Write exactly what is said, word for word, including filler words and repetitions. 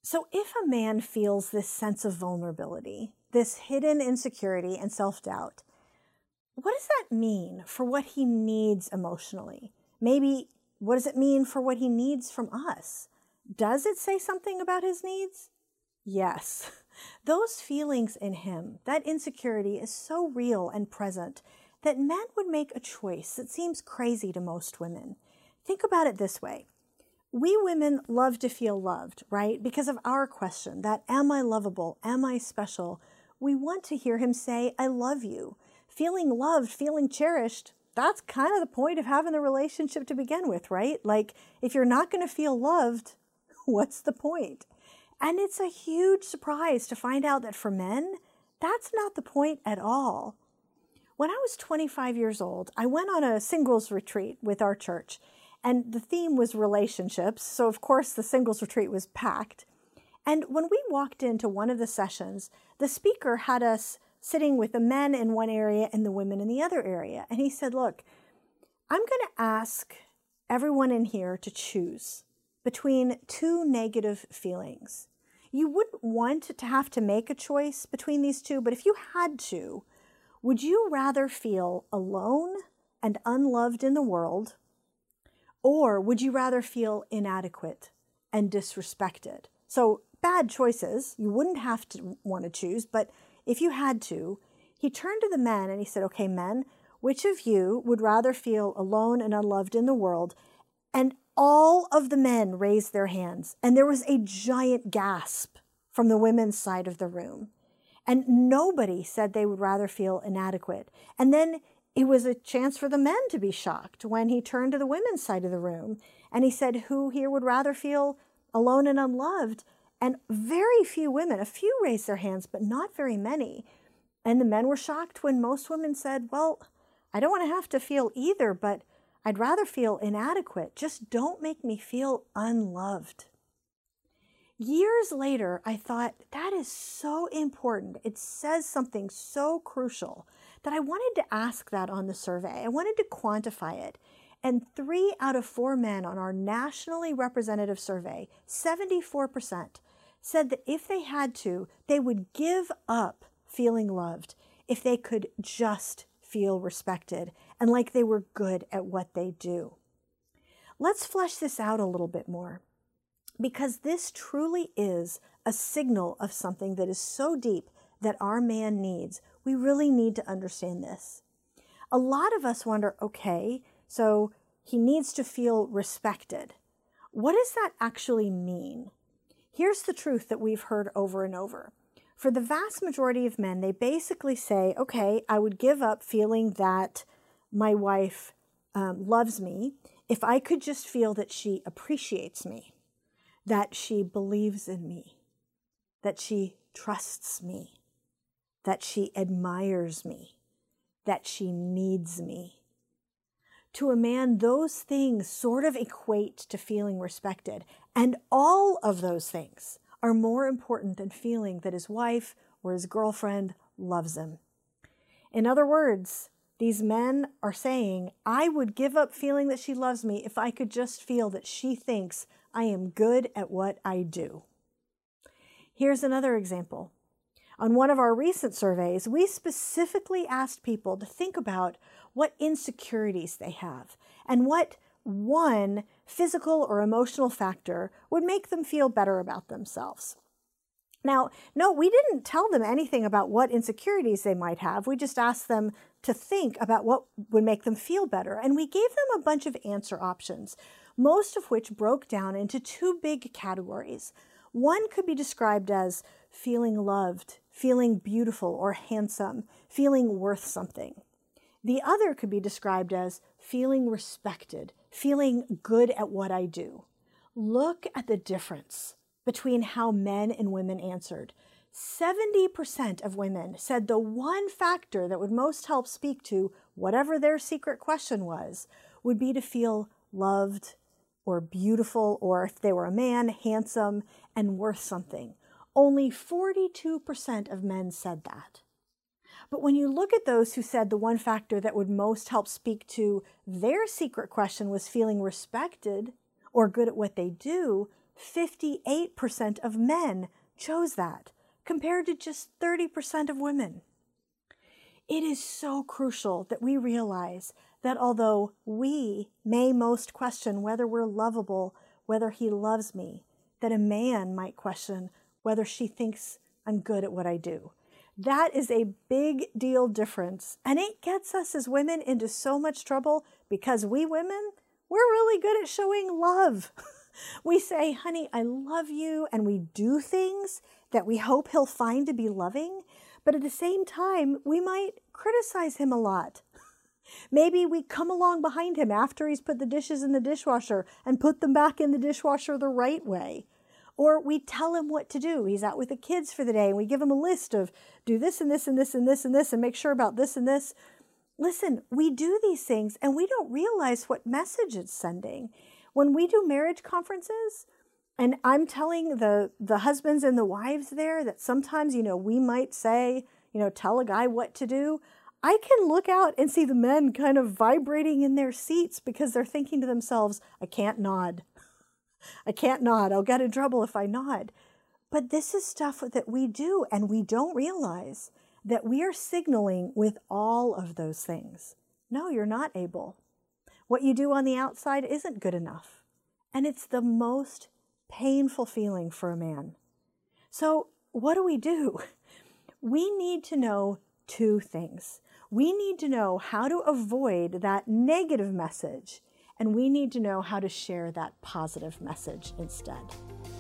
So if a man feels this sense of vulnerability, this hidden insecurity and self-doubt, what does that mean for what he needs emotionally? Maybe what does it mean for what he needs from us? Does it say something about his needs? Yes. Those feelings in him, that insecurity is so real and present that men would make a choice that seems crazy to most women. Think about it this way. We women love to feel loved, right? Because of our question, that am I lovable? Am I special? We want to hear him say, I love you. Feeling loved, feeling cherished, that's kind of the point of having the relationship to begin with, right? Like, if you're not going to feel loved, what's the point? And it's a huge surprise to find out that for men, that's not the point at all. When I was twenty-five years old, I went on a singles retreat with our church, and the theme was relationships. So of course the singles retreat was packed. And when we walked into one of the sessions, the speaker had us sitting with the men in one area and the women in the other area. And he said, look, I'm going to ask everyone in here to choose between two negative feelings. You wouldn't want to have to make a choice between these two, but if you had to, would you rather feel alone and unloved in the world, or would you rather feel inadequate and disrespected? So bad choices, you wouldn't have to want to choose, but if you had to, he turned to the men and he said, okay, men, which of you would rather feel alone and unloved in the world? And all of the men raised their hands, and there was a giant gasp from the women's side of the room. And nobody said they would rather feel inadequate. And then it was a chance for the men to be shocked when he turned to the women's side of the room and he said, who here would rather feel alone and unloved? And very few women, a few raised their hands, but not very many. And the men were shocked when most women said, well, I don't want to have to feel either, but I'd rather feel inadequate. Just don't make me feel unloved. Years later, I thought, that is so important. It says something so crucial that I wanted to ask that on the survey. I wanted to quantify it. And three out of four men on our nationally representative survey, seventy-four percent, said that if they had to, they would give up feeling loved if they could just feel respected and like they were good at what they do. Let's flesh this out a little bit more, because this truly is a signal of something that is so deep that our man needs. We really need to understand this. A lot of us wonder, okay, so he needs to feel respected. What does that actually mean? Here's the truth that we've heard over and over. For the vast majority of men, they basically say, okay, I would give up feeling that my wife um, loves me if I could just feel that she appreciates me, that she believes in me, that she trusts me, that she admires me, that she needs me. To a man, those things sort of equate to feeling respected, and all of those things are more important than feeling that his wife or his girlfriend loves him. In other words, these men are saying, I would give up feeling that she loves me if I could just feel that she thinks I am good at what I do. Here's another example. On one of our recent surveys, we specifically asked people to think about what insecurities they have and what one physical or emotional factor would make them feel better about themselves. Now, no, we didn't tell them anything about what insecurities they might have. We just asked them to think about what would make them feel better. And we gave them a bunch of answer options, most of which broke down into two big categories. One could be described as feeling loved, feeling beautiful or handsome, feeling worth something. The other could be described as feeling respected, feeling good at what I do. Look at the difference between how men and women answered. seventy percent of women said the one factor that would most help speak to whatever their secret question was would be to feel loved or beautiful, or if they were a man, handsome and worth something. Only forty-two percent of men said that. But when you look at those who said the one factor that would most help speak to their secret question was feeling respected or good at what they do, fifty-eight percent of men chose that, compared to just thirty percent of women. It is so crucial that we realize that although we may most question whether we're lovable, whether he loves me, that a man might question whether she thinks I'm good at what I do. That is a big deal difference, and it gets us as women into so much trouble because we women, we're really good at showing love. We say, honey, I love you, and we do things that we hope he'll find to be loving, but at the same time, we might criticize him a lot. Maybe we come along behind him after he's put the dishes in the dishwasher and put them back in the dishwasher the right way. Or we tell him what to do. He's out with the kids for the day and we give him a list of do this and this and this and this and this and make sure about this and this. Listen, we do these things and we don't realize what message it's sending. When we do marriage conferences, and I'm telling the, the husbands and the wives there that sometimes, you know, we might say, you know, tell a guy what to do. I can look out and see the men kind of vibrating in their seats because they're thinking to themselves, I can't nod. I can't nod. I'll get in trouble if I nod. But this is stuff that we do, and we don't realize that we are signaling with all of those things. No, you're not able. What you do on the outside isn't good enough. And it's the most painful feeling for a man. So what do we do? We need to know two things. We need to know how to avoid that negative message, and we need to know how to share that positive message instead.